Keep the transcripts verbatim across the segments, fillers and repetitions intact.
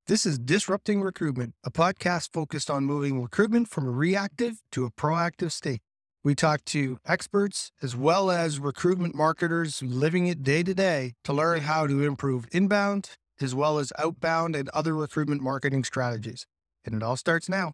This is Disrupting Recruitment, a podcast focused on moving recruitment from a reactive to a proactive state. We talk to experts as well as recruitment marketers living it day to day to learn how to improve inbound as well as outbound and other recruitment marketing strategies. And it all starts now.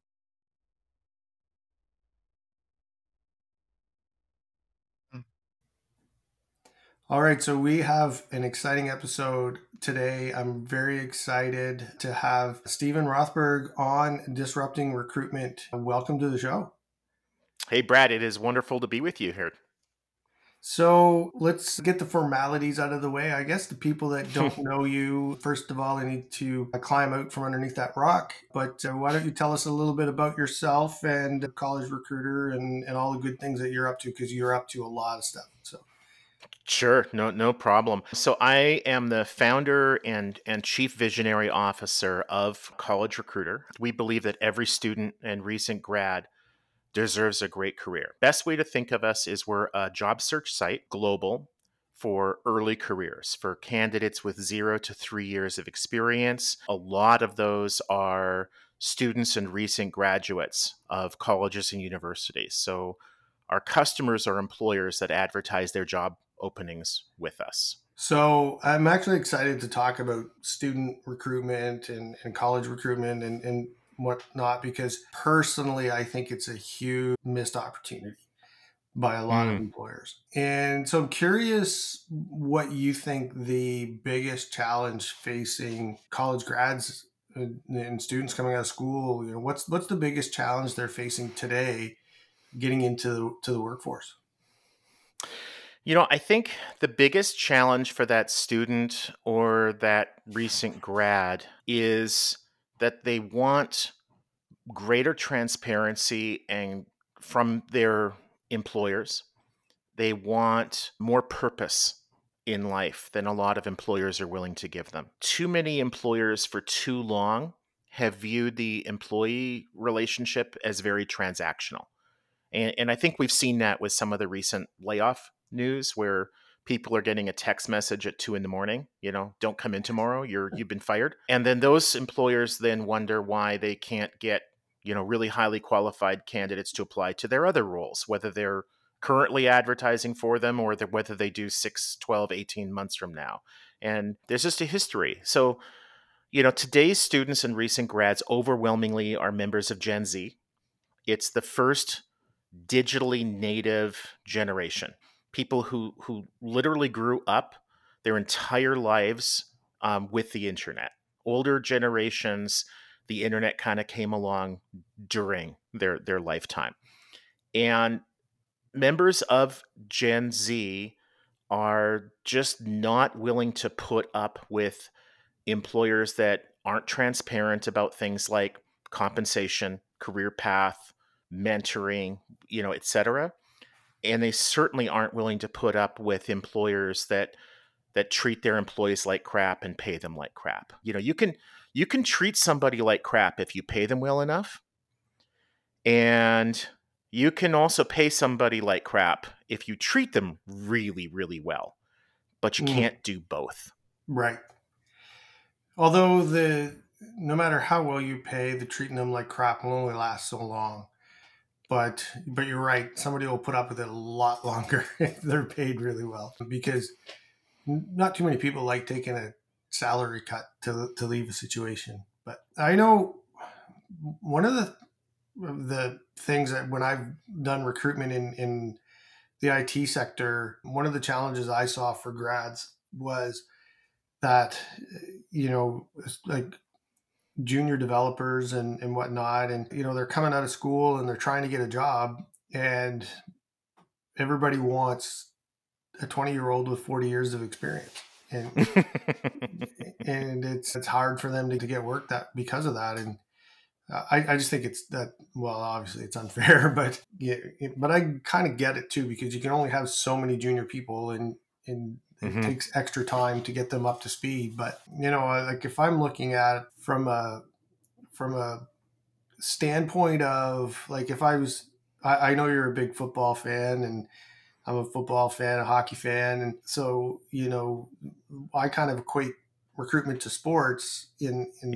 All right, so we have an exciting episode today. I'm very excited to have Stephen Rothberg on Disrupting Recruitment. Welcome to the show. Hey, Brad, it is wonderful to be with you here. So let's get the formalities out of the way. I guess the people that don't know you, first of all, they need to climb out from underneath that rock. But uh, why don't you tell us a little bit about yourself and College Recruiter and, and all the good things that you're up to, because you're up to a lot of stuff. So. Sure, no, no problem. So I am the founder and and chief visionary officer of College Recruiter. We believe that every student and recent grad deserves a great career. Best way to think of us is we're a job search site, global, for early careers, for candidates with zero to three years of experience. A lot of those are students and recent graduates of colleges and universities. So our customers are employers that advertise their job openings with us. So I'm actually excited to talk about student recruitment and, and college recruitment and, and whatnot, because personally, I think it's a huge missed opportunity by a lot mm. of employers. And so I'm curious what you think the biggest challenge facing college grads and students coming out of school, you know, what's what's the biggest challenge they're facing today getting into the, to the workforce? You know, I think the biggest challenge for that student or that recent grad is that they want greater transparency and from their employers. They want more purpose in life than a lot of employers are willing to give them. Too many employers for too long have viewed the employee relationship as very transactional. And, and I think we've seen that with some of the recent layoff news where people are getting a text message at two in the morning, you know, don't come in tomorrow, you're, you've been fired. And then those employers then wonder why they can't get, you know, really highly qualified candidates to apply to their other roles, whether they're currently advertising for them or whether they do six, twelve, eighteen months from now. And there's just a history. So, you know, today's students and recent grads overwhelmingly are members of Gen Z. It's the first digitally native generation. People who who literally grew up their entire lives um, with the internet. Older generations, the internet kind of came along during their their lifetime. And members of Gen Z are just not willing to put up with employers that aren't transparent about things like compensation, career path, mentoring, you know, et cetera. And they certainly aren't willing to put up with employers that that treat their employees like crap and pay them like crap. You know, you can you can treat somebody like crap if you pay them well enough. And you can also pay somebody like crap if you treat them really, really well. But you mm. can't do both. Right. Although the no matter how well you pay, the treating them like crap will only last so long. But but you're right. Somebody will put up with it a lot longer if they're paid really well, because not too many people like taking a salary cut to to leave a situation. But I know one of the the things that when I've done recruitment in, in the I T sector, one of the challenges I saw for grads was that, you know, like junior developers and, and whatnot. And, you know, they're coming out of school and they're trying to get a job, and everybody wants a twenty year old with forty years of experience. And, and it's, it's hard for them to, to get work that because of that. And I, I just think it's that, well, obviously it's unfair, but yeah, it, but I kind of get it too, because you can only have so many junior people, and, and it mm-hmm. takes extra time to get them up to speed. But, you know, like if I'm looking at it from a, from a standpoint of like, if I was, I, I know you're a big football fan, and I'm a football fan, a hockey fan. And so, you know, I kind of equate recruitment to sports in, in, yeah.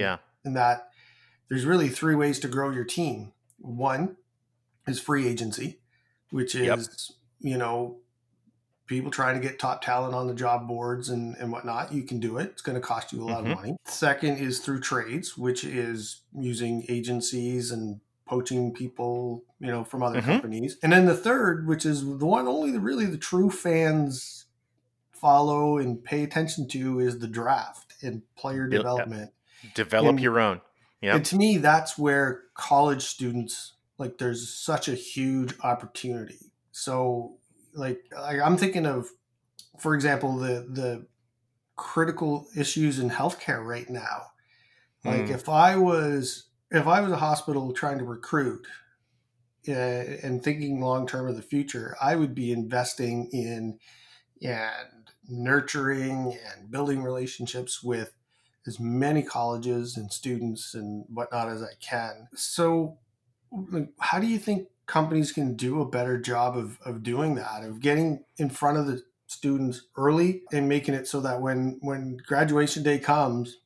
in that there's really three ways to grow your team. One is free agency, which Yep. is, you know, people trying to get top talent on the job boards and, and whatnot. You can do it. It's going to cost you a lot of Mm-hmm. money. Second is through trades, which is using agencies and poaching people, you know, from other Mm-hmm. companies. And then the third, which is the one only the really the true fans follow and pay attention to, is the draft and player Build, yep. development. Develop And your own. and Yep. to me, that's where college students, like, there's such a huge opportunity. So, like, like I'm thinking of, for example, the the critical issues in healthcare right now. Like, Mm. if I was if I was a hospital trying to recruit uh, and thinking long term of the future, I would be investing in and nurturing and building relationships with as many colleges and students and whatnot as I can. So, like, how do you think companies can do a better job of, of doing that, of getting in front of the students early and making it so that when when graduation day comes,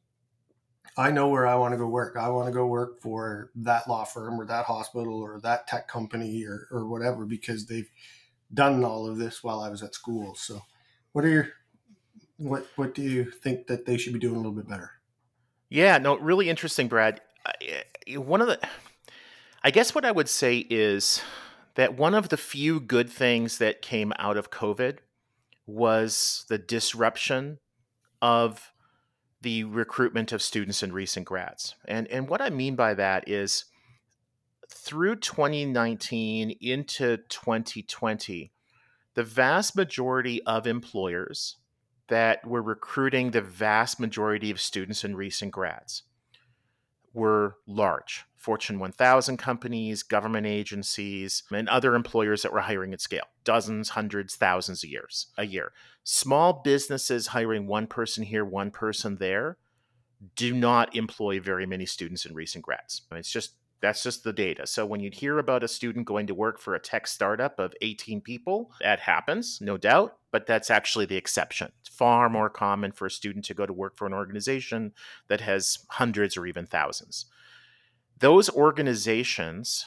I know where I want to go work. I want to go work for that law firm or that hospital or that tech company or, or whatever, because they've done all of this while I was at school. So what are your what what do you think that they should be doing a little bit better? Yeah, no, really interesting, Brad. I- I- One of the, I guess what I would say is that one of the few good things that came out of COVID was the disruption of the recruitment of students and recent grads. And and what I mean by that is through twenty nineteen into twenty twenty, the vast majority of employers that were recruiting the vast majority of students and recent grads were large Fortune one thousand companies, government agencies, and other employers that were hiring at scale, dozens, hundreds, thousands of years a year. Small businesses hiring one person here, one person there do not employ very many students and recent grads. I mean, it's just that's just the data. So when you hear about a student going to work for a tech startup of eighteen people, that happens, no doubt, but that's actually the exception. It's far more common for a student to go to work for an organization that has hundreds or even thousands. Those organizations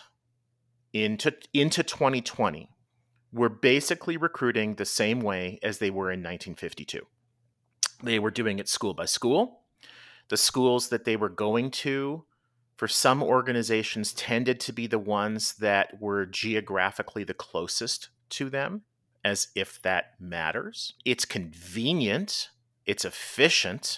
into into twenty twenty were basically recruiting the same way as they were in nineteen fifty-two. They were doing it school by school. The schools that they were going to, for some organizations, tended to be the ones that were geographically the closest to them, as if that matters. It's convenient, it's efficient,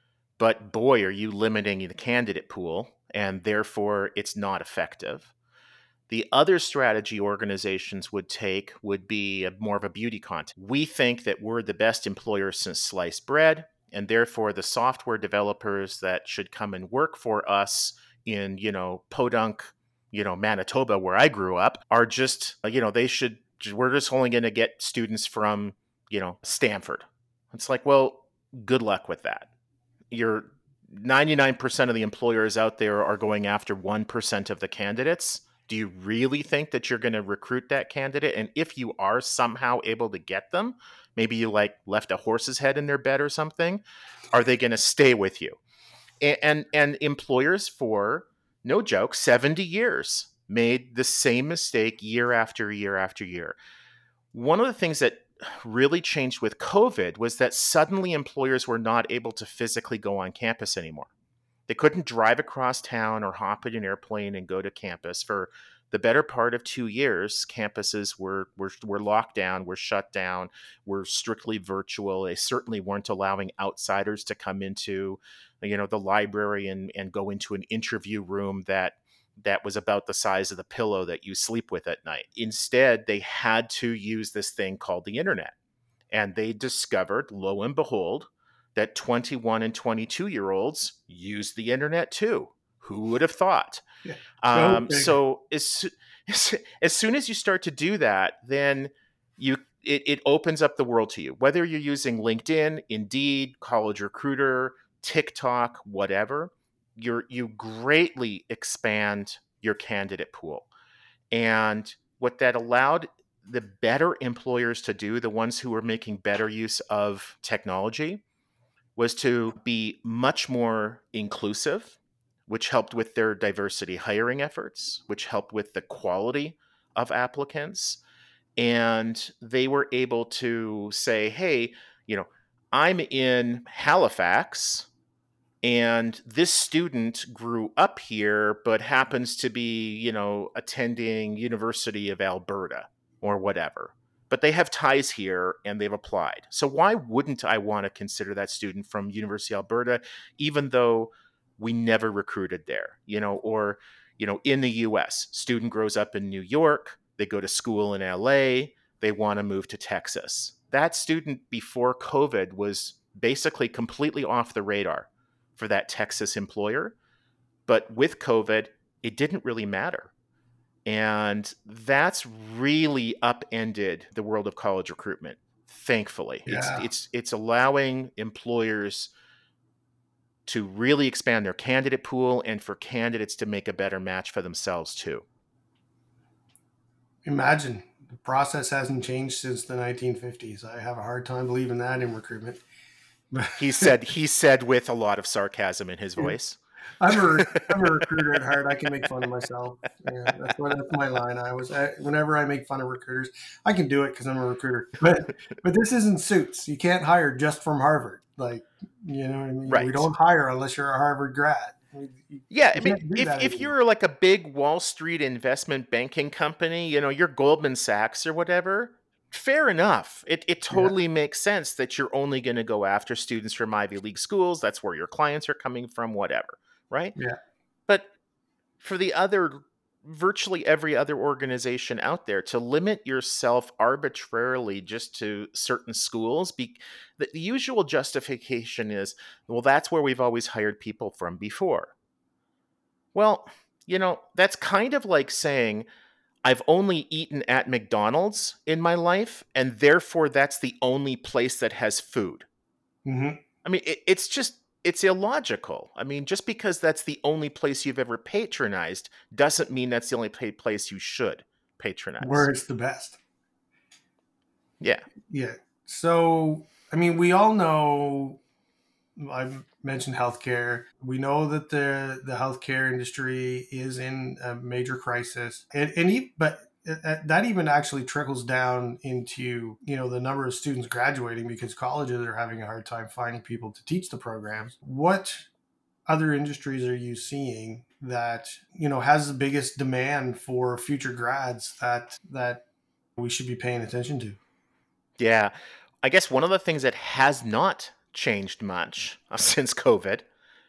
but boy, are you limiting the candidate pool, and therefore it's not effective. The other strategy organizations would take would be a, more of a beauty contest. We think that we're the best employer since sliced bread, and therefore the software developers that should come and work for us in, you know, Podunk, you know, Manitoba, where I grew up, are just, you know, they should, we're just only going to get students from, you know, Stanford. It's like, well, good luck with that. You're ninety-nine percent of the employers out there are going after one percent of the candidates. Do you really think that you're going to recruit that candidate? And if you are somehow able to get them, maybe you like left a horse's head in their bed or something, are they going to stay with you? And, and and employers for, no joke, seventy years made the same mistake year after year after year. One of the things that really changed with COVID was that suddenly employers were not able to physically go on campus anymore. They couldn't drive across town or hop in an airplane and go to campus. For the better part of two years, campuses were, were, were locked down, were shut down, were strictly virtual. They certainly weren't allowing outsiders to come into, you know, the library and, and go into an interview room that that was about the size of the pillow that you sleep with at night. Instead, they had to use this thing called the internet. And they discovered, lo and behold, that twenty-one and twenty-two year olds use the internet too. Who would have thought? Yeah. Um, Okay. so as, as soon as you start to do that, then you it, it opens up the world to you. Whether you're using LinkedIn, Indeed, College Recruiter, TikTok, whatever, you're you greatly expand your candidate pool. And what that allowed the better employers to do, the ones who were making better use of technology, was to be much more inclusive, which helped with their diversity hiring efforts, which helped with the quality of applicants. And they were able to say, hey, you know, I'm in Halifax and this student grew up here, but happens to be, you know, attending University of Alberta or whatever. But they have ties here and they've applied. So why wouldn't I want to consider that student from University of Alberta, even though we never recruited there, you know, or, you know, in the U S, student grows up in New York, they go to school in L A, they want to move to Texas. That student before COVID was basically completely off the radar for that Texas employer. But with COVID, it didn't really matter. And that's really upended the world of college recruitment, thankfully. It's Yeah. it's it's allowing employers to really expand their candidate pool and for candidates to make a better match for themselves too. Imagine the process hasn't changed since the nineteen fifties. I have a hard time believing that in recruitment. He said he said with a lot of sarcasm in his voice. I'm a I'm a recruiter at heart. I can make fun of myself. Yeah, that's what that's my line. I was I, whenever I make fun of recruiters, I can do it because I'm a recruiter. But but this isn't Suits. You can't hire just from Harvard. Like, you know what I mean? Right. We don't hire unless you're a Harvard grad. We, you, yeah, you I mean, can't do if, that if anymore. you're like a big Wall Street investment banking company, you know, you're Goldman Sachs or whatever, fair enough. It it Yeah. totally makes sense that you're only going to go after students from Ivy League schools. That's where your clients are coming from, whatever, right? Yeah. But for the other, virtually every other organization out there, to limit yourself arbitrarily just to certain schools, be, the, the usual justification is, well, that's where we've always hired people from before. Well, you know, that's kind of like saying, I've only eaten at McDonald's in my life, and therefore that's the only place that has food. Mm-hmm. I mean, it, it's just, it's illogical. I mean, just because that's the only place you've ever patronized doesn't mean that's the only place you should patronize. Where it's the best. Yeah. Yeah. So, I mean, we all know, I mentioned healthcare. We know that the, the healthcare industry is in a major crisis. And, and he, but that even actually trickles down into, you know, the number of students graduating because colleges are having a hard time finding people to teach the programs. What other industries are you seeing that, you know, has the biggest demand for future grads that that we should be paying attention to? Yeah. I guess one of the things that has not changed much since COVID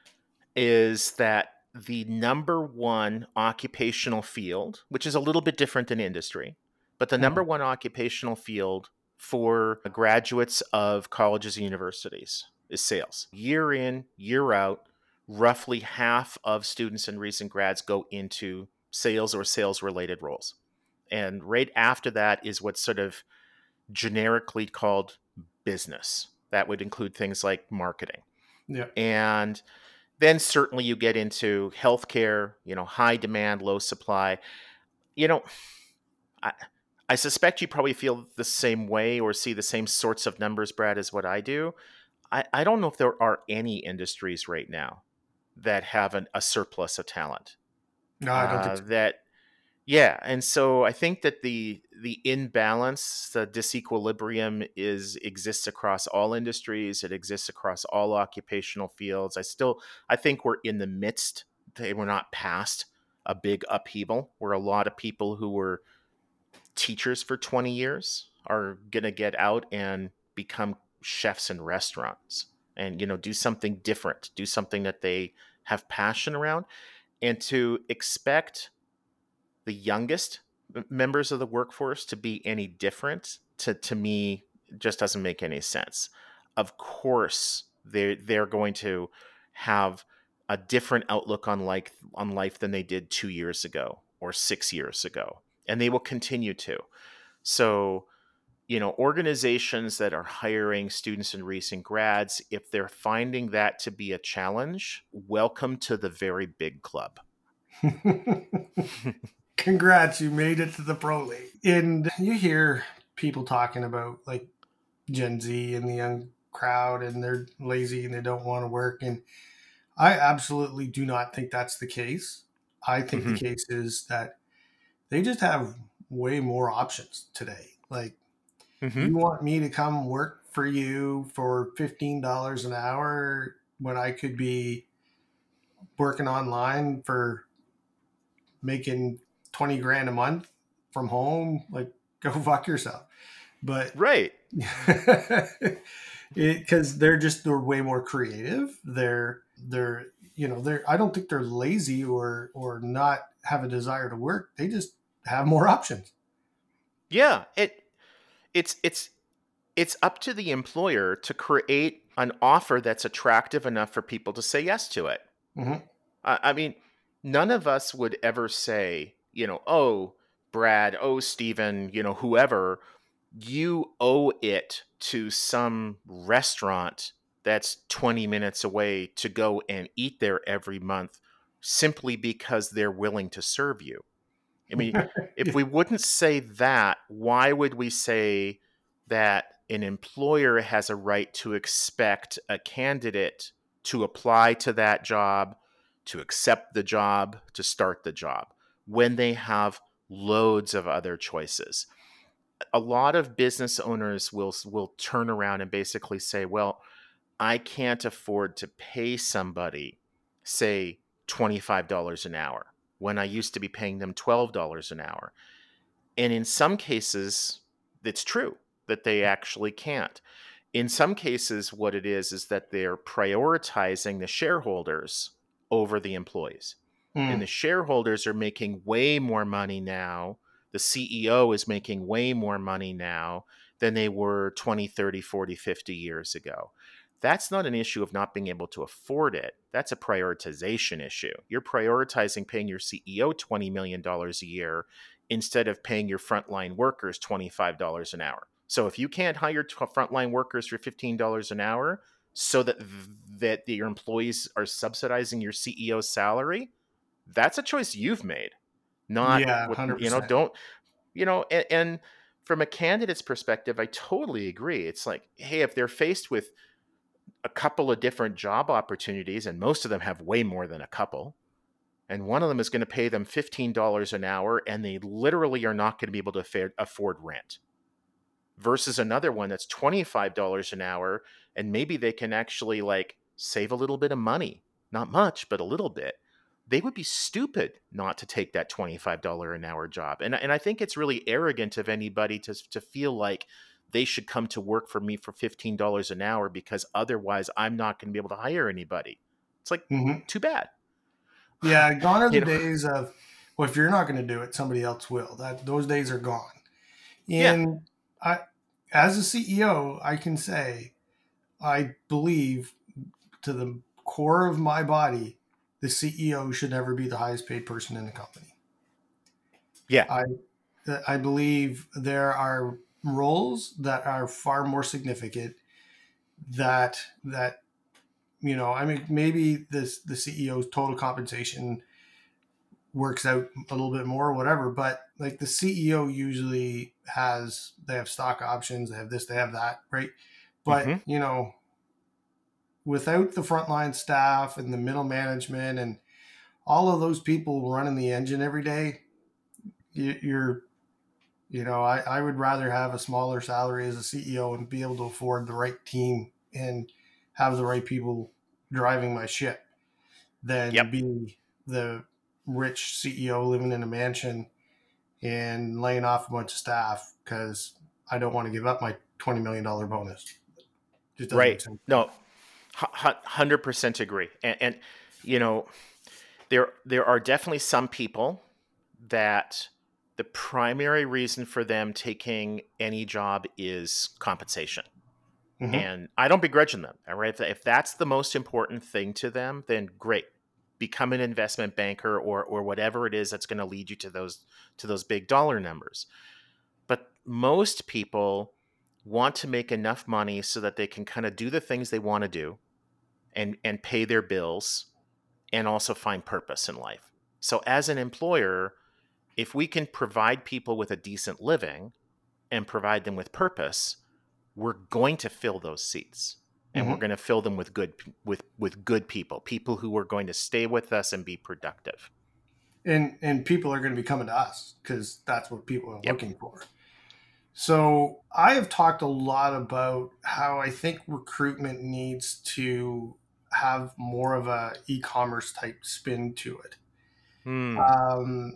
is that the number one occupational field, which is a little bit different than industry, but the number one occupational field for graduates of colleges and universities is sales. Year in, year out, roughly half of students and recent grads go into sales or sales-related roles. And right after that is what's sort of generically called business. That would include things like marketing. Yeah. And then certainly you get into healthcare, you know, high demand, low supply. You know, I, I suspect you probably feel the same way or see the same sorts of numbers, Brad, as what I do. I, I don't know if there are any industries right now that have an, a surplus of talent. No, I don't uh, think so. That, yeah. And so I think that the the imbalance, the disequilibrium is exists across all industries. It exists across all occupational fields. I still, I think we're in the midst, we're not past a big upheaval where a lot of people who were teachers for twenty years are going to get out and become chefs in restaurants and, you know, do something different, do something that they have passion around. And to expect the youngest members of the workforce to be any different, to, to me, just doesn't make any sense. Of course, they're, they're going to have a different outlook on life, on life than they did two years ago or six years ago. And they will continue to. So, you know, organizations that are hiring students and recent grads, if they're finding that to be a challenge, welcome to the very big club. Congrats, you made it to the pro league. And you hear people talking about like Gen Z and the young crowd, and they're lazy and they don't want to work. And I absolutely do not think that's the case. I think the Hmm. case is that they just have way more options today. Like, Hmm. you want me to come work for you for fifteen dollars an hour when I could be working online for making twenty grand a month from home? Like, go fuck yourself. But Right. because they're just they're way more creative. They're they're you know they're I don't think they're lazy or or not have a desire to work. They just have more options. Yeah. It it's it's it's up to the employer to create an offer that's attractive enough for people to say yes to it. Hmm. I, I mean, none of us would ever say, you know, oh, Brad, oh, Steven, you know, whoever, you owe it to some restaurant that's twenty minutes away to go and eat there every month simply because they're willing to serve you. I mean, if we wouldn't say that, why would we say that an employer has a right to expect a candidate to apply to that job, to accept the job, to start the job when they have loads of other choices? A lot of business owners will will turn around and basically say, "Well, I can't afford to pay somebody, say, twenty-five dollars an hour when I used to be paying them twelve dollars an hour." And in some cases, it's true that they actually can't. In some cases, what it is is that they're prioritizing the shareholders over the employees. And the Mm. shareholders are making way more money now. The C E O is making way more money now than they were twenty, thirty, forty, fifty years ago. That's not an issue of not being able to afford it. That's a prioritization issue. You're prioritizing paying your C E O twenty million dollars a year instead of paying your frontline workers twenty-five dollars an hour. So if you can't hire t- frontline workers for fifteen dollars an hour so that that your employees are subsidizing your C E O's salary, that's a choice you've made. Not Yeah, what, hundred you know, percent. don't, you know, and, and from a candidate's perspective, I totally agree. It's like, hey, if they're faced with a couple of different job opportunities, and most of them have way more than a couple, and one of them is going to pay them fifteen dollars an hour, and they literally are not going to be able to afford afford rent, versus another one that's twenty-five dollars an hour, and maybe they can actually like save a little bit of money, not much, but a little bit. They would be stupid not to take that twenty-five dollars an hour job. And, and I think it's really arrogant of anybody to, to feel like they should come to work for me for fifteen dollars an hour because otherwise I'm not going to be able to hire anybody. It's like, Hmm. too bad. Yeah, gone are the You know? days of, well, if you're not going to do it, somebody else will. That those days are gone. Yeah. And I, as a C E O, I can say I believe to the core of my body, the C E O should never be the highest paid person in the company. Yeah. I I believe there are roles that are far more significant that that you know, I mean, maybe this the C E O's total compensation works out a little bit more, whatever. But like the C E O usually has, they have stock options, they have this, they have that, right? But Hmm. you know, without the frontline staff and the middle management and all of those people running the engine every day, you, you're, you know, I, I would rather have a smaller salary as a C E O and be able to afford the right team and have the right people driving my ship than Yep. be the rich C E O living in a mansion and laying off a bunch of staff because I don't want to give up my twenty million dollars bonus. Just doesn't Right. make sense to me. No, one hundred percent agree. And, and you know, there there are definitely some people that the primary reason for them taking any job is compensation. Mm-hmm. And I don't begrudge them. All right. If, if that's the most important thing to them, then great. Become an investment banker or or whatever it is that's going to lead you to those to those big dollar numbers. But most people want to make enough money so that they can kind of do the things they want to do and and pay their bills and also find purpose in life. So as an employer, if we can provide people with a decent living and provide them with purpose, we're going to fill those seats. and we're Hmm. going to fill them with good with with good people, people who are going to stay with us and be productive. And and people are going to be coming to us because that's what people are Yep. looking for. So I have talked a lot about how I think recruitment needs to have more of a e-commerce type spin to it. Hmm. Um,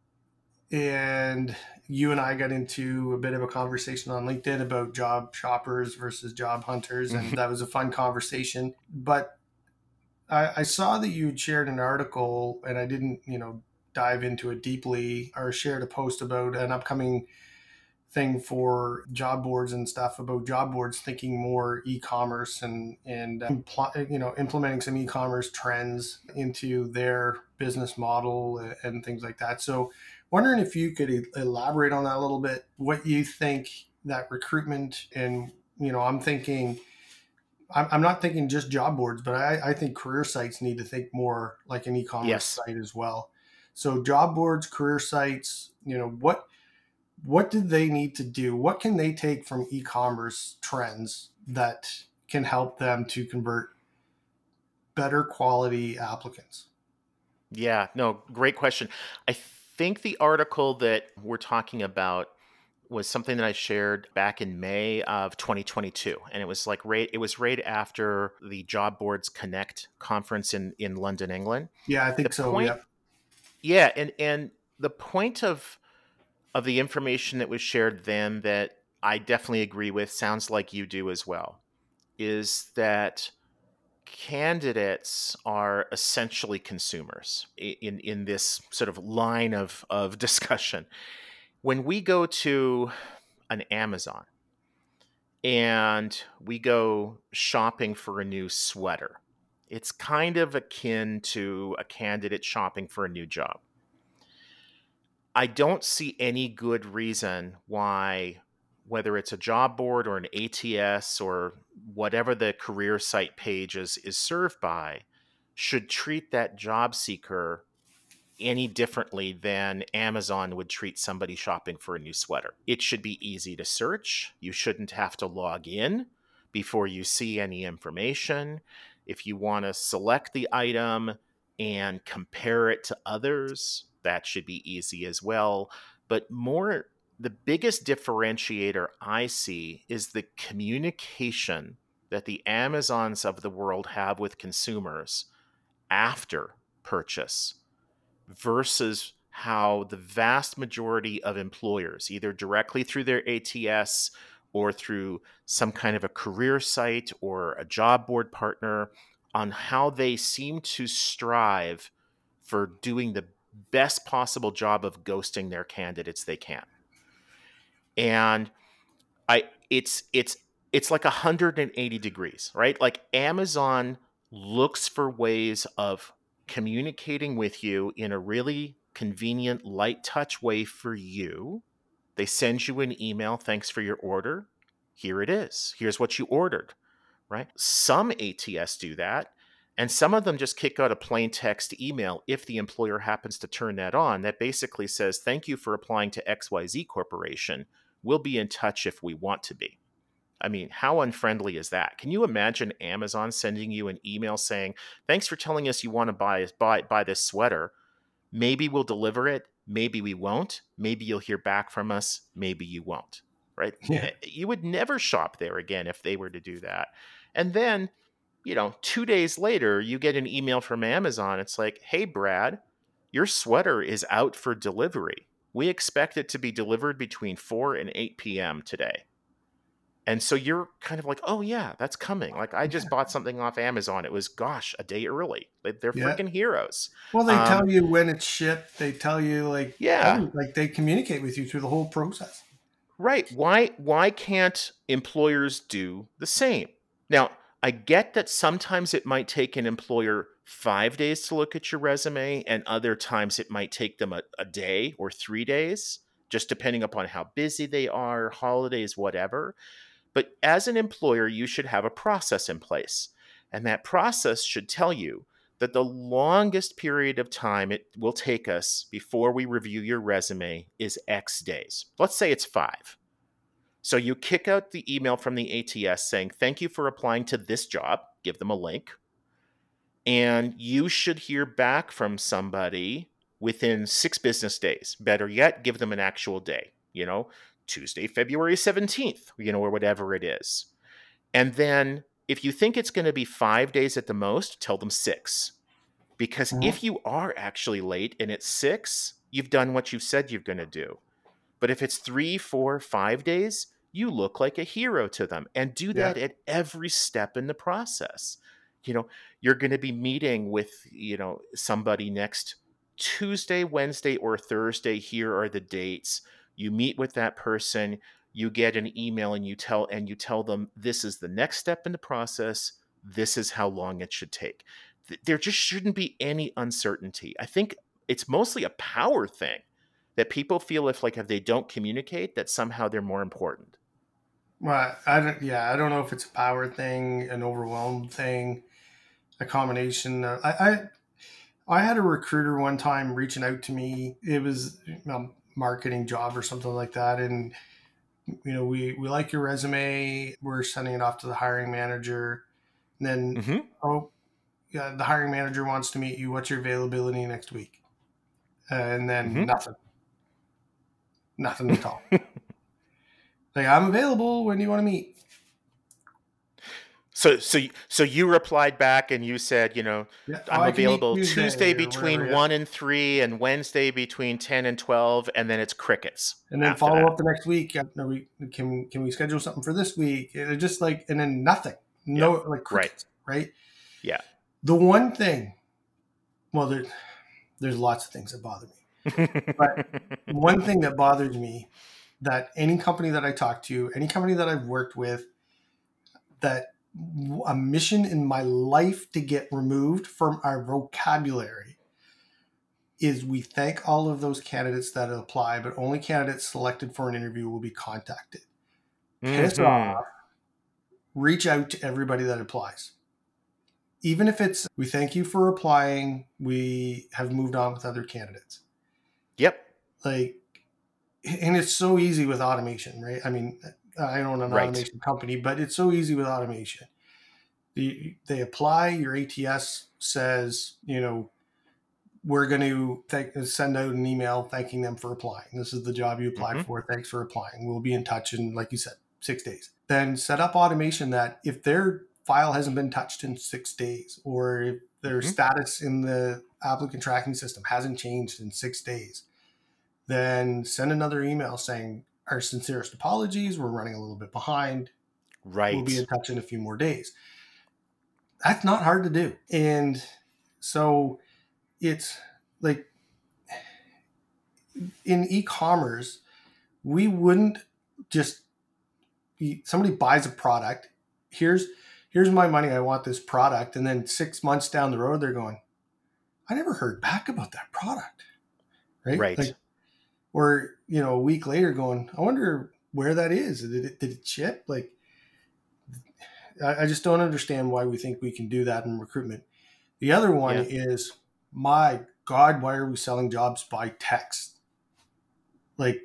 and you and I got into a bit of a conversation on LinkedIn about job shoppers versus job hunters, and that was a fun conversation. But I, I saw that you shared an article, and I didn't, you know, dive into it deeply, or shared a post about an upcoming thing for job boards and stuff, about job boards thinking more e-commerce and and uh, impl- you know, implementing some e-commerce trends into their business model and things like that. So wondering if you could e- elaborate on that a little bit, what you think that recruitment, and you know, I'm thinking, I'm I'm not thinking just job boards, but I, I think career sites need to think more like an e-commerce Yes. site as well. So job boards, career sites, you know, what what do they need to do? What can they take from e-commerce trends that can help them to convert better quality applicants? Yeah. No, great question. I think the article that we're talking about was something that I shared back in May of twenty twenty-two, and it was like right it was right after the Job Boards Connect conference in in London, England. Yeah, I The think so. point Yeah. Yeah, and and the point of of the information that was shared then that I definitely agree with, sounds like you do as well, is that candidates are essentially consumers i- in in this sort of line of of discussion. When we go to an Amazon and we go shopping for a new sweater, it's kind of akin to a candidate shopping for a new job. I don't see any good reason why, whether it's a job board or an A T S or whatever the career site page is, is served by, should treat that job seeker any differently than Amazon would treat somebody shopping for a new sweater. It should be easy to search. You shouldn't have to log in before you see any information. If you want to select the item and compare it to others, that should be easy as well. But more, the biggest differentiator I see is the communication that the Amazons of the world have with consumers after purchase versus how the vast majority of employers, either directly through their A T S or through some kind of a career site or a job board partner, on how they seem to strive for doing the best possible job of ghosting their candidates they can. And I it's it's it's like one hundred eighty degrees, right? Like Amazon looks for ways of communicating with you in a really convenient, light touch way for you. They send you an email, thanks for your order. Here it is. Here's what you ordered, right? Some A T S do that, and some of them just kick out a plain text email if the employer happens to turn that on that basically says, "Thank you for applying to X Y Z Corporation. We'll be in touch if we want to be." I mean, how unfriendly is that? Can you imagine Amazon sending you an email saying, "Thanks for telling us you want to buy buy buy this sweater. Maybe we'll deliver it, maybe we won't. Maybe you'll hear back from us, maybe you won't." Right? Yeah. You would never shop there again if they were to do that. And then, you know, two days later, you get an email from Amazon. It's like, "Hey, Brad, your sweater is out for delivery. We expect it to be delivered between four and eight p m today." And so you're kind of like, "Oh, yeah, that's coming. Like, I just bought something off Amazon. It was, gosh, a day early." Like, they're Yeah. freaking heroes. Well, they Um, tell you when it's shipped. They tell you like yeah, every, like they communicate with you through the whole process. right. Why why can't employers do the same? Now, I get that sometimes it might take an employer five days to look at your resume, and other times it might take them a, a day or three days, just depending upon how busy they are, holidays, whatever. But as an employer, you should have a process in place. And that process should tell you that the longest period of time it will take us before we review your resume is X days. Let's say it's five. So you kick out the email from the A T S saying, thank you for applying to this job, give them a link, and you should hear back from somebody within six business days. Better yet, give them an actual day, you know, Tuesday, February seventeenth, you know, or whatever it is. And then if you think it's going to be five days at the most, tell them six. Because Mhm. if you are actually late and it's six, you've done what you said you're going to do. But if it's three, four, five days, you look like a hero to them, and do Yeah. that at every step in the process. You know, you're going to be meeting with, you know, somebody next Tuesday, Wednesday, or Thursday. Here are the dates. You meet with that person, you get an email, and you tell and you tell them this is the next step in the process. This is how long it should take. Th- There just shouldn't be any uncertainty. I think it's mostly a power thing that people feel if like if they don't communicate that somehow they're more important. Well, I don't. Yeah, I don't know if it's a power thing, an overwhelmed thing, a combination. Of, I, I I had a recruiter one time reaching out to me. It was a marketing job or something like that, and you know, we we like your resume. We're sending it off to the hiring manager. And then, Mm-hmm. oh, yeah, the hiring manager wants to meet you. What's your availability next week? Uh, and then Mm-hmm. nothing, nothing at all. Like, I'm available. When do you want to meet? So, so, y- so you replied back and you said, you know, Yeah, oh, I'm I can meet available Tuesday Tuesday or whatever. between Yeah, one and three, and Wednesday between ten and twelve, and then it's crickets and then after follow that. up the next week. Uh, no, we can can we schedule something for this week? It just like, and then nothing. Yeah. No, like Right. crickets. Right. Yeah. The one thing. Well, there, there's lots of things that bother me, but one thing that bothers me, that any company that I talk to, any company that I've worked with, that a mission in my life to get removed from our vocabulary is, we thank all of those candidates that apply, but only candidates selected for an interview will be contacted. Piss Mm-hmm. off. Reach out to everybody that applies. Even if it's, we thank you for applying, we have moved on with other candidates. Yep. Like, and it's so easy with automation, right? I mean, I own an Right. automation company, but it's so easy with automation. The, they apply, your A T S says, you know, we're going to thank, send out an email thanking them for applying. This is the job you applied Mm-hmm. for. Thanks for applying. We'll be in touch in, like you said, six days. Then set up automation that if their file hasn't been touched in six days, or if their Mm-hmm. status in the applicant tracking system hasn't changed in six days, then send another email saying, our sincerest apologies. We're running a little bit behind. Right. We'll be in touch in a few more days. That's not hard to do. And so it's like, in e-commerce, we wouldn't just, somebody buys a product. Here's, here's my money. I want this product. And then six months down the road, they're going, I never heard back about that product. Right. Right. Like, or, you know, a week later going, I wonder where that is. Did it, did it ship? Like, I, I just don't understand why we think we can do that in recruitment. The other one Yeah. is, my God, why are we selling jobs by text? Like,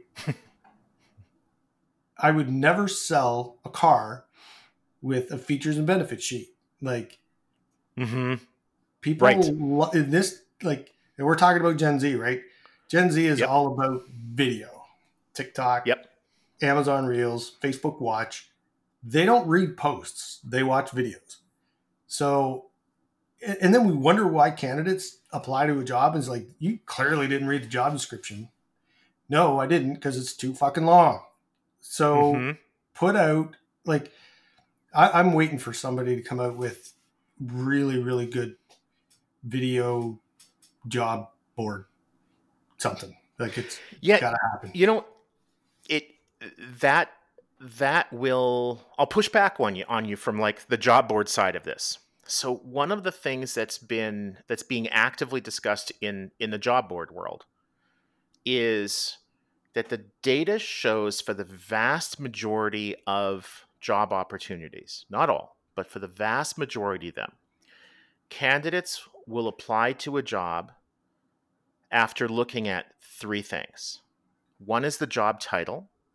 I would never sell a car with a features and benefits sheet. Like, Mm-hmm. people Right. lo- in this, like, and we're talking about Gen Z, right? Gen Z is Yep. all about video, TikTok, Yep. Amazon Reels, Facebook Watch. They don't read posts. They watch videos. So, and then we wonder why candidates apply to a job. And it's like, you clearly didn't read the job description. No, I didn't, because it's too fucking long. So Mm-hmm. put out, like, I, I'm waiting for somebody to come out with really, really good video job board, something. Like, it's Yeah. got to happen. You know, it that that will I'll push back on you on you from like the job board side of this. So one of the things that's been that's being actively discussed in in the job board world is that the data shows for the vast majority of job opportunities, not all, but for the vast majority of them, candidates will apply to a job after looking at three things. One is the job title.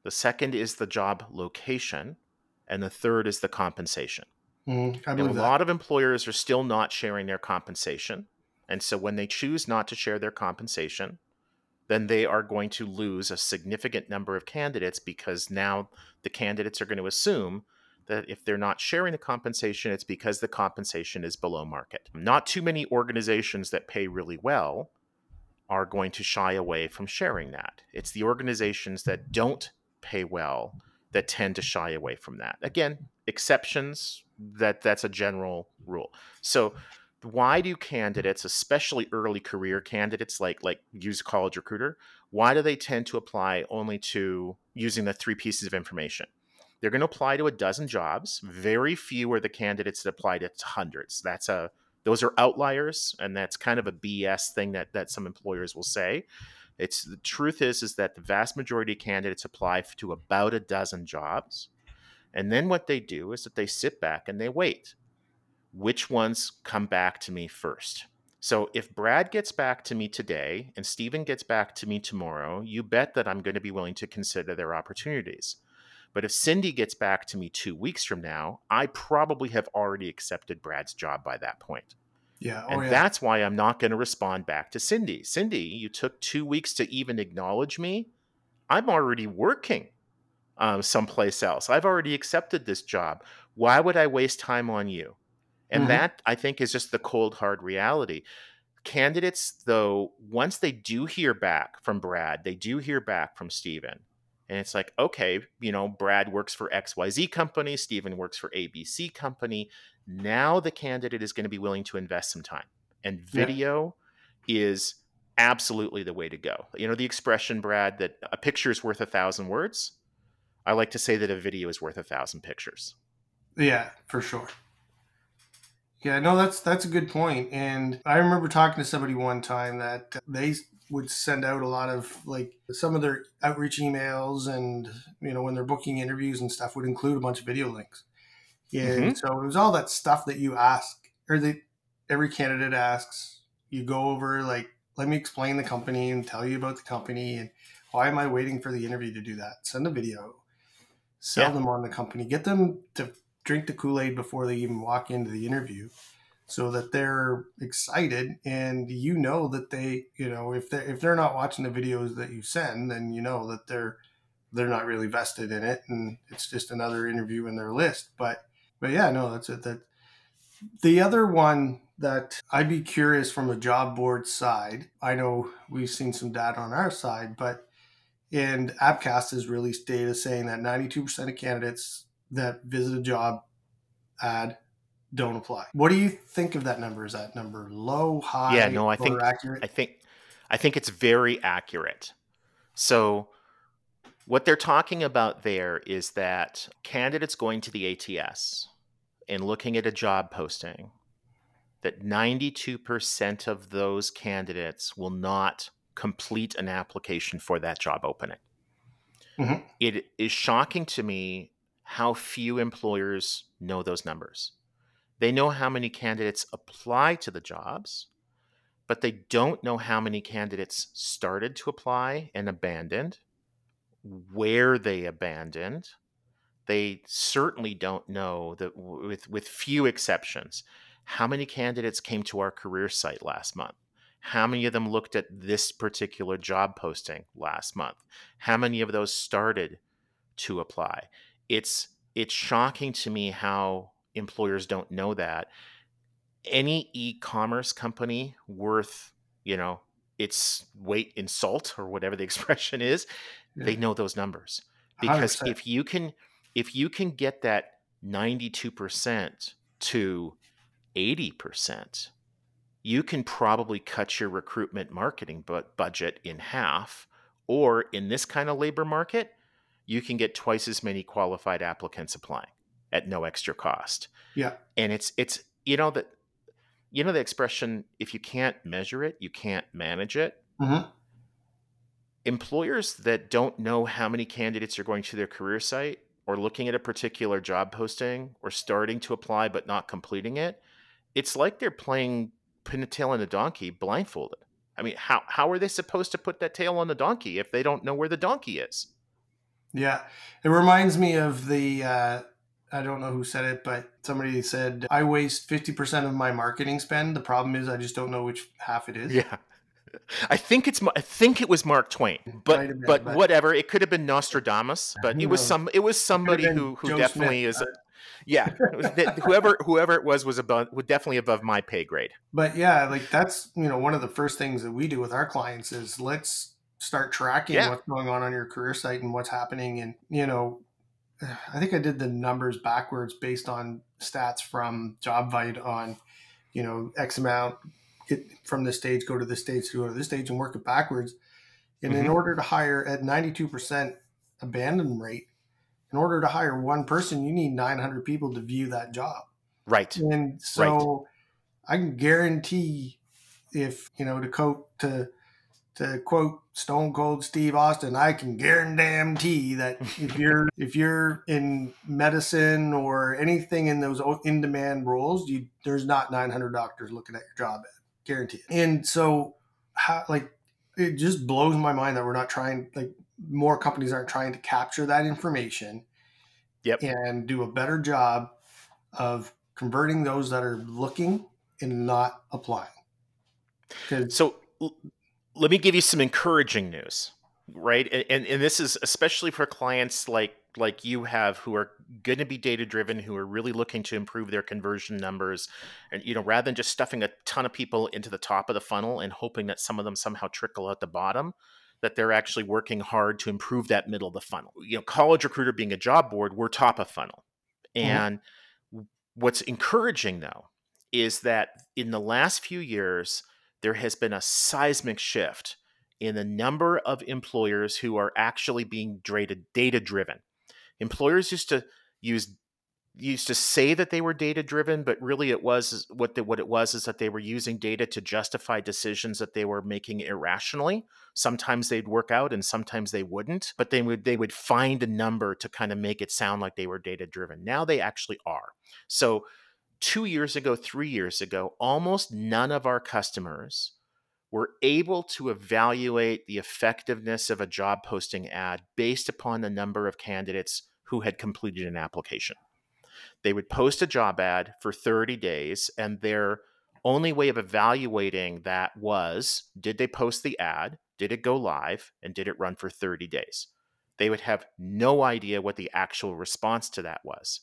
The second is the job location. And the third is the compensation. Mm, I Now, a believe that. lot of employers are still not sharing their compensation. And so when they choose not to share their compensation, then they are going to lose a significant number of candidates, because now the candidates are going to assume that if they're not sharing the compensation, it's because the compensation is below market. Not too many organizations that pay really well are going to shy away from sharing that. It's the organizations that don't pay well that tend to shy away from that. Again, exceptions, that that's a general rule. So why do candidates, especially early career candidates, like like use college recruiter, why do they tend to apply only to using the three pieces of information? They're going to apply to a dozen jobs. Very few are the candidates that apply to hundreds. That's a those are outliers, and that's kind of a B S thing that that some employers will say. It's the truth is is that the vast majority of candidates apply to about a dozen jobs, and then what they do is that they sit back and they wait. Which ones come back to me first? So if Brad gets back to me today and Stephen gets back to me tomorrow, you bet that I'm going to be willing to consider their opportunities. But if Cindy gets back to me two weeks from now, I probably have already accepted Brad's job by that point. Yeah. Oh, And yeah. that's why I'm not going to respond back to Cindy. Cindy, you took two weeks to even acknowledge me. I'm already working um, someplace else. I've already accepted this job. Why would I waste time on you? And Hmm. that, I think, is just the cold, hard reality. Candidates, though, once they do hear back from Brad, they do hear back from Stephen. And it's like, okay, you know, Brad works for X Y Z company, Stephen works for A B C company. Now the candidate is going to be willing to invest some time. And Yeah. video is absolutely the way to go. You know, the expression, Brad, that a picture is worth a thousand words. I like to say that a video is worth a thousand pictures. Yeah, for sure. Yeah, no, that's that's a good point. And I remember talking to somebody one time that they would send out a lot of like some of their outreach emails, and you know when they're booking interviews and stuff would include a bunch of video links. And Mm-hmm. so it was all that stuff that you ask, or that every candidate asks. You go over like, let me explain the company and tell you about the company, and why am I waiting for the interview to do that? Send a video, sell Yeah. them on the company, get them to drink the Kool-Aid before they even walk into the interview, so that they're excited, and you know that they, you know, if they if they're not watching the videos that you send, then you know that they're they're not really vested in it, and it's just another interview in their list. But but yeah, no, that's it. That the other one that I'd be curious from a job board side. I know we've seen some data on our side, but and Appcast has released data saying that ninety-two percent of candidates that visit a job ad don't apply. What do you think of that number? Is that number low, Yeah, high, no, I or think accurate? I think I think it's very accurate. So what they're talking about there is that candidates going to the A T S and looking at a job posting, that ninety-two percent of those candidates will not complete an application for that job opening. Mm-hmm. It is shocking to me how few employers know those numbers. They know how many candidates apply to the jobs, but they don't know how many candidates started to apply and abandoned, where they abandoned. They certainly don't know that, with with few exceptions, how many candidates came to our career site last month. How many of them looked at this particular job posting last month? How many of those started to apply? It's it's shocking to me how employers don't know that. Any e-commerce company worth, you know, its weight in salt, or whatever the expression is, Yeah, they know those numbers. hundred Because percent. if you can if you can get that ninety-two percent to eighty percent, you can probably cut your recruitment marketing bu- budget in half. Or in this kind of labor market, you can get twice as many qualified applicants applying at no extra cost. Yeah. And it's it's you know that you know the expression, if you can't measure it, you can't manage it. Mm-hmm. Employers that don't know how many candidates are going to their career site, or looking at a particular job posting, or starting to apply but not completing it, it's like they're playing pin a tail on a donkey blindfolded. I mean, how how are they supposed to put that tail on the donkey if they don't know where the donkey is? Yeah. It reminds me of the, uh, I don't know who said it, but somebody said, I waste fifty percent of my marketing spend. The problem is I just don't know which half it is. Yeah. I think it's I think it was Mark Twain, Might but have been, but but whatever. It could have been Nostradamus, but who it was knows? some it was It could have somebody been who who Joe Smith. definitely is. Uh, Yeah, it was that whoever whoever it was was above was definitely above my pay grade. but yeah, like that's, you know, one of the first things that we do with our clients is let's start tracking Yeah. what's going on on your career site and what's happening. And, you know, I think I did the numbers backwards based on stats from JobVite on, you know, X amount, get from this stage, go to this stage, go to this stage, and work it backwards. And in Hmm. order to hire at ninety-two percent abandon rate, in order to hire one person, you need nine hundred people to view that job. Right. And Right. so I can guarantee, if, you know, to quote, to, to quote Stone Cold Steve Austin, I can guarantee that if you're if you're in medicine or anything in those in demand roles, you there's not nine hundred doctors looking at your job ad, guarantee it. And so, how, like, it just blows my mind that we're not trying, like, more companies aren't trying to capture that information Yep. and do a better job of converting those that are looking and not applying. Because So l- let me give you some encouraging news, right? And, and and this is especially for clients like like you have who are going to be data driven, who are really looking to improve their conversion numbers, and you know, rather than just stuffing a ton of people into the top of the funnel and hoping that some of them somehow trickle out the bottom, that they're actually working hard to improve that middle of the funnel. You know, College Recruiter being a job board, we're top of funnel, Mhm. and what's encouraging though is that in the last few years, there has been a seismic shift in the number of employers who are actually being data driven. Employers used to use used to say that they were data driven, but really it was what the, what it was is that they were using data to justify decisions that they were making irrationally. Sometimes they'd work out and sometimes they wouldn't, but they would they would find a number to kind of make it sound like they were data driven. Now they actually are. So two years ago, three years ago, almost none of our customers were able to evaluate the effectiveness of a job posting ad based upon the number of candidates who had completed an application. They would post a job ad for thirty days, and their only way of evaluating that was, did they post the ad? Did it go live? And did it run for thirty days? They would have no idea what the actual response to that was.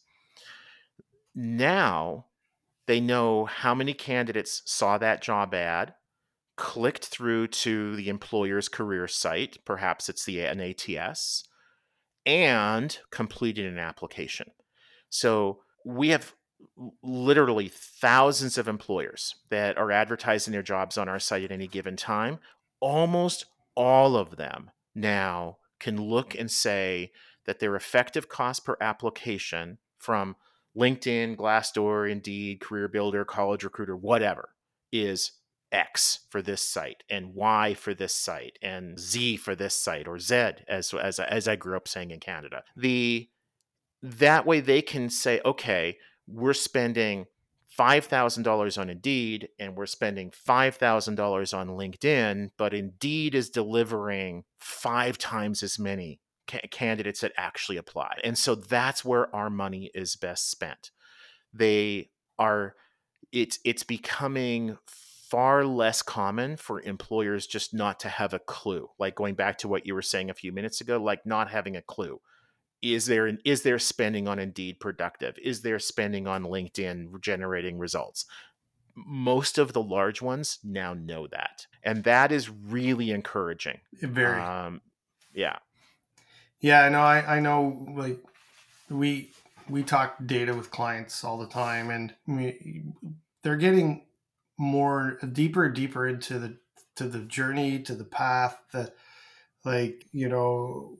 Now they know how many candidates saw that job ad, clicked through to the employer's career site, perhaps it's the N A T S, and completed an application. So we have literally thousands of employers that are advertising their jobs on our site at any given time. Almost all of them now can look and say that their effective cost per application from LinkedIn, Glassdoor, Indeed, Career Builder, College Recruiter, whatever, is X for this site and Y for this site and Z for this site, or Z as as as I grew up saying in Canada. The that way they can say, okay, we're spending five thousand dollars on Indeed and we're spending five thousand dollars on LinkedIn, but Indeed is delivering five times as many ca- candidates that actually apply. And so that's where our money is best spent. They are it's it's becoming far less common for employers just not to have a clue. Like going back to what you were saying a few minutes ago, like not having a clue. Is there an, is their spending on Indeed productive? Is their spending on LinkedIn generating results? Most of the large ones now know that, and that is really encouraging. Very. Um, yeah. Yeah, I know. I, I know. Like, we we talk data with clients all the time, and we, they're getting more deeper and deeper into the to the journey, to the path. The, like, you know.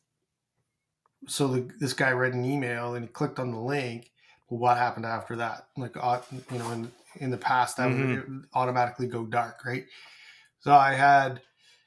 So the, this guy read an email and he clicked on the link. Well, what happened after that? Like, uh, you know, in in the past, that would, Hmm. it would automatically go dark, right? So I had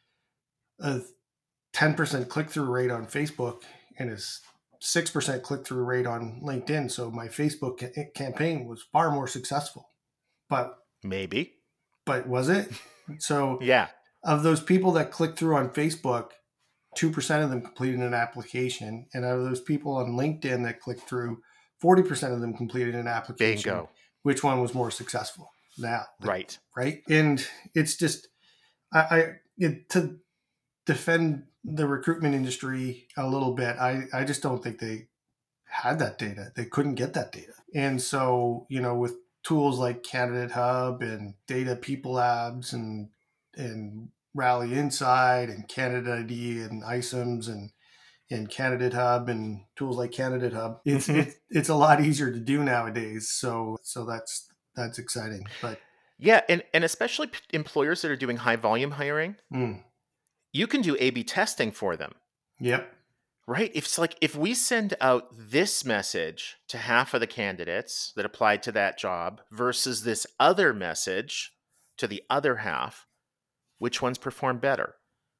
a ten percent click through rate on Facebook and a six percent click through rate on LinkedIn. So my Facebook ca- campaign was far more successful. But, Maybe. but was it? So Yeah. of those people that clicked through on Facebook, two percent of them completed an application. And out of those people on LinkedIn that clicked through, forty percent of them completed an application. Bingo. Which one was more successful? Now, right. Right. And it's just, I, I it, to defend the recruitment industry a little bit, I, I just don't think they had that data. They couldn't get that data. And so, you know, with tools like Candidate Hub and Data People Labs and, and Rally Insight and Candidate I D and I S O Ms and, and Candidate Hub and tools like Candidate Hub, it's, mm-hmm. it's, it's a lot easier to do nowadays. So, so that's, that's exciting. But yeah. And, and especially employers that are doing high volume hiring, mm. you can do A B testing for them. Yep. Right? If it's like, if we send out this message to half of the candidates that applied to that job versus this other message to the other half, which ones perform better?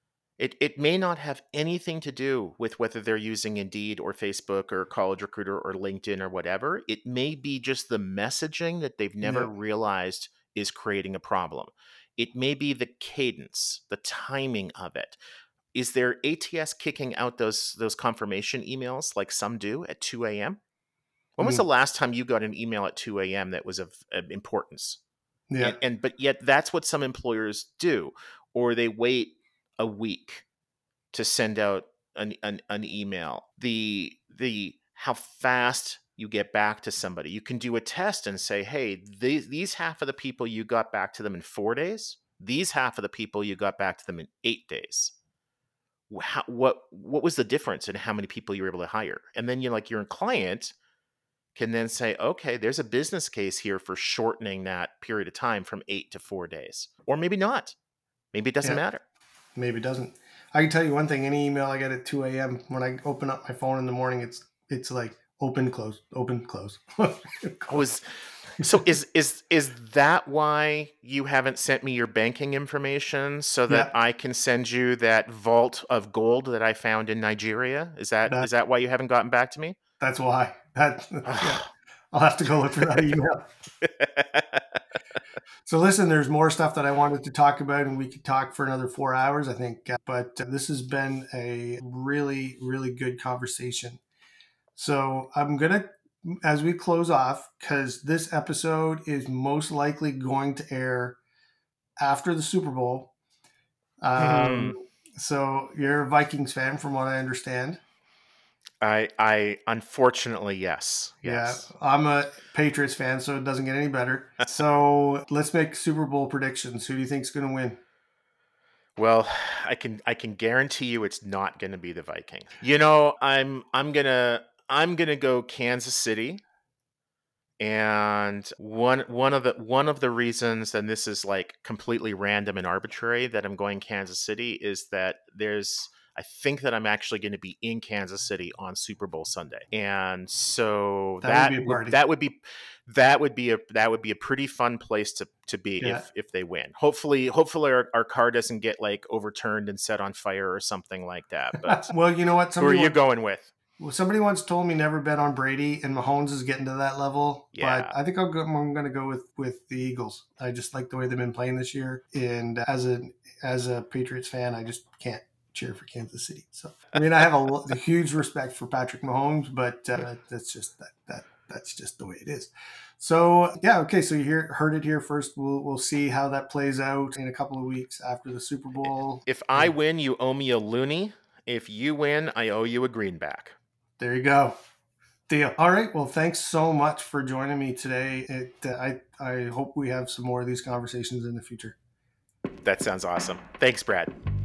It it may not have anything to do with whether they're using Indeed or Facebook or College Recruiter or LinkedIn or whatever. It may be just the messaging that they've never yep. realized is creating a problem. It may be the cadence, the timing of it. Is there A T S kicking out those those confirmation emails like some do at two a.m.? When was mm. the last time you got an email at two a.m. that was of, of importance? Yeah. And, and but yet that's what some employers do, or they wait a week to send out an, an, an email. The the how fast you get back to somebody. You can do a test and say, hey, these, these half of the people you got back to them in four days. These half of the people you got back to them in eight days. How, what what was the difference in how many people you were able to hire? And then you like your client can then say, okay, there's a business case here for shortening that period of time from eight to four days, or maybe not. Maybe it doesn't yeah. matter. Maybe it doesn't. I can tell you one thing: any email I get at two a.m. when I open up my phone in the morning, it's it's like open, close, open, close. Was so is is is that why you haven't sent me your banking information so that yeah. I can send you that vault of gold that I found in Nigeria? Is that, that is that why you haven't gotten back to me? That's why. That yeah. I'll have to go look for that email. So listen, there's more stuff that I wanted to talk about, and we could talk for another four hours, I think. But this has been a really, really good conversation. So I'm going to, as we close off, because this episode is most likely going to air after the Super Bowl. Um, mm-hmm. So you're a Vikings fan, from what I understand. I, I, unfortunately, yes. yes. Yeah, I'm a Patriots fan, so it doesn't get any better. So let's make Super Bowl predictions. Who do you think is going to win? Well, I can, I can guarantee you it's not going to be the Vikings. You know, I'm, I'm gonna, I'm gonna go Kansas City. And one, one of the, one of the reasons, and this is like completely random and arbitrary, that I'm going Kansas City is that there's. I think that I'm actually going to be in Kansas City on Super Bowl Sunday, and so that that would, that would be that would be a that would be a pretty fun place to to be yeah. if if they win. Hopefully, hopefully our, our car doesn't get like overturned and set on fire or something like that. But well, you know what? Somebody who are you once, going with? Well, somebody once told me never bet on Brady, and Mahomes is getting to that level. Yeah. But I think I'll go, I'm going to go with with the Eagles. I just like the way they've been playing this year, and as a as a Patriots fan, I just can't cheer for Kansas City. So I mean, I have a, a huge respect for Patrick Mahomes, but uh, that's just that that that's just the way it is. So yeah, okay. So you hear, heard it here first. We'll we'll see how that plays out in a couple of weeks after the Super Bowl. If I win, you owe me a loonie. If you win, I owe you a greenback. There you go. Deal. All right. Well, thanks so much for joining me today. It uh, I I hope we have some more of these conversations in the future. That sounds awesome. Thanks, Brad.